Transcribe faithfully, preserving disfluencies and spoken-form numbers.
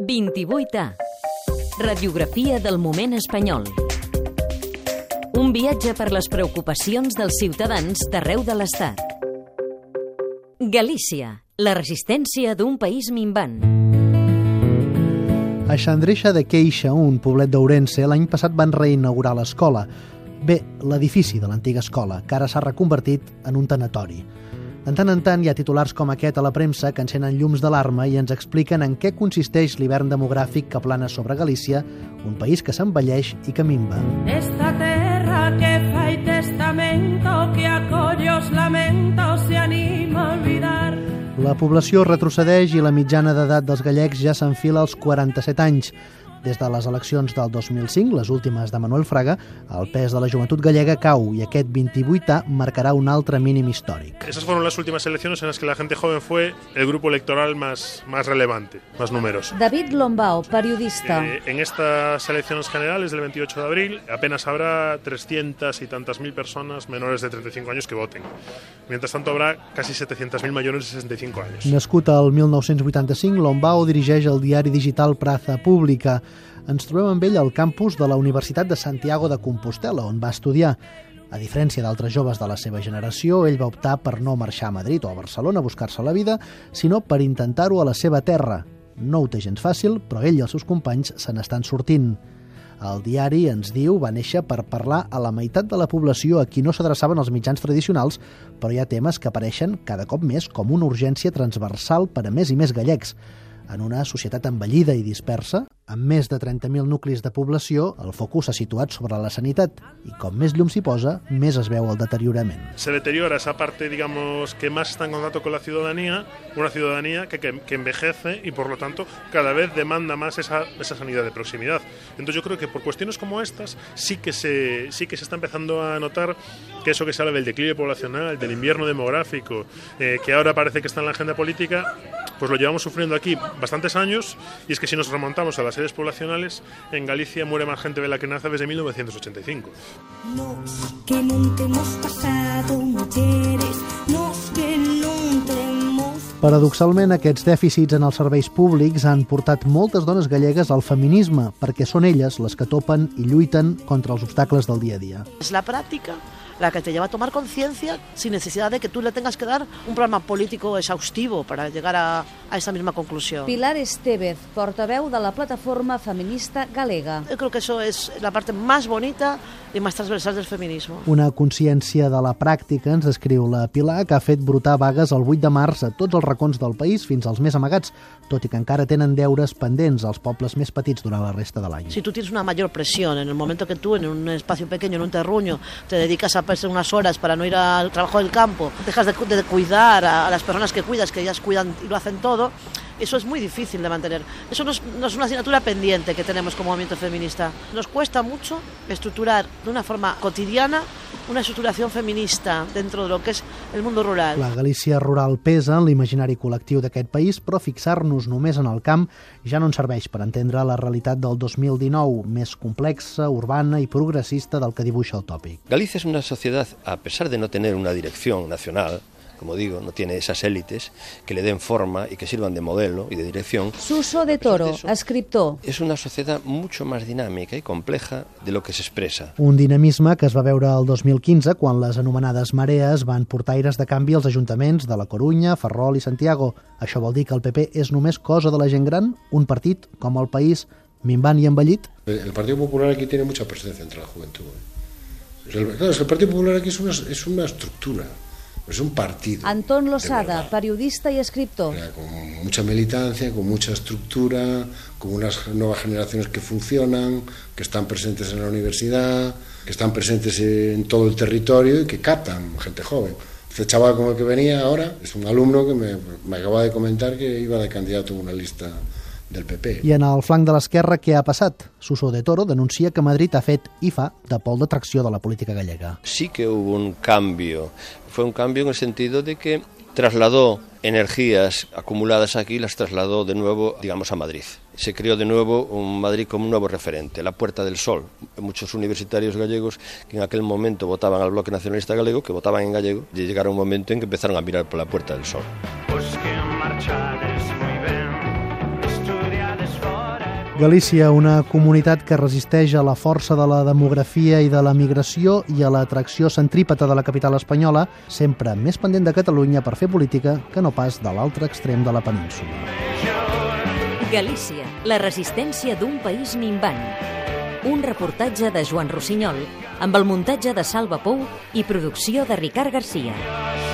vint-i-vuit A. Radiografia del moment espanyol. Un viatge per les preocupacions dels ciutadans d'arreu de l'Estat. Galícia, la resistència d'un país minvant. A Xandreixa de Queixa, un poblet d'Ourense, l'any passat van reinaugurar l'escola. Bé, l'edifici de l'antiga escola, que ara s'ha reconvertit en un tanatori. De tant en tant hi ha titulars com aquest a la premsa que encenen llums d'alarma i ens expliquen en què consisteix l'hivern demogràfic que plana sobre Galícia, un país que s'envelleix i que minva. Esta terra que fai testamento, que acolle os lamentos, se anima a olvidar. La població retrocedeix i la mitjana d'edat dels gallecs ja s'enfila als quaranta-set anys. Des de les eleccions del dos mil cinc, les últimes de Manuel Fraga, el pes de la joventut gallega cau i aquest vint-i-vuit A marcarà un altre mínim històric. Esas fueron las últimas elecciones en las que la gente joven fue el grupo electoral más, más relevante, más numeroso. David Lombao, periodista. Eh, en estas elecciones generales del veintiocho de abril apenas habrá trescientas y tantas mil personas menores de treinta y cinco años que voten. Mientras tanto habrá casi setecientas mil mayores de sesenta y cinco años. Nascut al mil nou-cents vuitanta-cinc, Lombao dirigeix el diari digital Praza Pública. Ens trobem amb ell al campus de la Universitat de Santiago de Compostela, on va estudiar. A diferència d'altres joves de la seva generació, ell va optar per no marxar a Madrid o a Barcelona a buscar-se la vida, sinó per intentar-ho a la seva terra. No ho té gens fàcil, però ell i els seus companys se n'estan sortint. El diari, ens diu, va néixer per parlar a la meitat de la població a qui no s'adreçaven els mitjans tradicionals, però hi ha temes que apareixen cada cop més com una urgència transversal per a més i més gallecs. En una societat envellida i dispersa, amb més de trenta mil nuclis de població, el focus s'ha situat sobre la sanitat i com més llum s'hi posa, més es veu el deteriorament. Se deteriora esa parte, digamos, que más está en contacto con la ciudadanía, una ciudadanía que, que, que envejece y por lo tanto cada vez demanda más esa, esa sanidad de proximidad. Entonces yo creo que por cuestiones como estas sí que se, sí que se está empezando a notar que eso que se habla del declive poblacional, del invierno demográfico, eh, que ahora parece que está en la agenda política, pues lo llevamos sufriendo aquí bastantes años, y es que si nos remontamos a las series poblacionales, en Galicia muere más gente de la que nace desde mil novecientos ochenta y cinco. Nos que nunca hemos pasado mujeres, nos que nunca hemos... Paradoxalment, aquests dèficits en els serveis públics han portat moltes dones gallegues al feminisme, perquè són elles les que topen i lluiten contra els obstacles del dia a dia. Es la práctica la que te lleva a tomar conciencia sin necesidad de que tú le tengas que dar un programa político exhaustivo para llegar a, a esa misma conclusión. Pilar Estevez, portaveu de la plataforma feminista galega. Yo creo que eso es la parte más bonita i més transversal del feminisme. Una consciència de la pràctica, ens descriu la Pilar, que ha fet brotar vagues el vuit de març a tots els racons del país, fins als més amagats, tot i que encara tenen deures pendents als pobles més petits durant la resta de l'any. Si tú tienes una mayor presión en el momento que tú, en un espacio pequeño, en un terruño, te dedicas a pasar unas horas para no ir al trabajo del campo, dejas de, de cuidar a, a las personas que cuidas, que ellas cuidan y lo hacen todo, eso es muy difícil de mantener. Eso no es, no es una asignatura pendiente que tenemos como movimiento feminista. Nos cuesta mucho estructurar de una forma cotidiana una estructuración feminista dentro de lo que es el mundo rural. La Galícia rural pesa en l'imaginari col·lectiu d'aquest país, però fixar-nos només en el camp ja no ens serveix per entendre la realitat del dos mil dinou, més complexa, urbana i progressista del que dibuixa el tòpic. Galicia es una sociedad, a pesar de no tener una dirección nacional, como digo, no tiene esas élites que le den forma y que sirvan de modelo y de dirección. Suso de Toro, de eso, escriptor. Es una sociedad mucho más dinámica y compleja de lo que se expresa. Un dinamisme que es va veure el dos mil quinze quan les anomenades marees van portar aires de canvi als ajuntaments de La Corunya, Ferrol i Santiago. Això vol dir que el P P és només cosa de la gent gran, un partit com el País minvant i envellit? El Partido Popular aquí tiene mucha presencia entre la juventud. El, claro, es que el Partido Popular aquí es una, es una estructura. Es un partido. Antón Losada, periodista y escritor. Con mucha militancia, con mucha estructura, con unas nuevas generaciones que funcionan, que están presentes en la universidad, que están presentes en todo el territorio y que captan gente joven. Este chaval con el que venía ahora es un alumno que me, me acaba de comentar que iba de candidato en una lista del P P. I en el flanc de l'esquerra, què ha passat? Suso de Toro denuncia que Madrid ha fet i fa de pol d'atracció de la política gallega. Sí que hubo un cambio. Fue un cambio en el sentido de que trasladó energías acumuladas aquí, las trasladó de nuevo, digamos, a Madrid. Se creó de nuevo un Madrid como un nuevo referente, la Puerta del Sol. Muchos universitarios gallegos que en aquel momento votaban al Bloque Nacionalista Galego, que votaban en gallego, y llegaron un momento en que empezaron a mirar por la Puerta del Sol. Pues que marchades muy bien, estudiades fora. Galícia, una comunitat que resisteix a la força de la demografia i de la migració i a l'atracció centrípeta de la capital espanyola, sempre més pendent de Catalunya per fer política que no pas de l'altre extrem de la península. Galícia, la resistència d'un país minvant. Un reportatge de Joan Rossinyol, amb el muntatge de Salva Pou i producció de Ricard Garcia.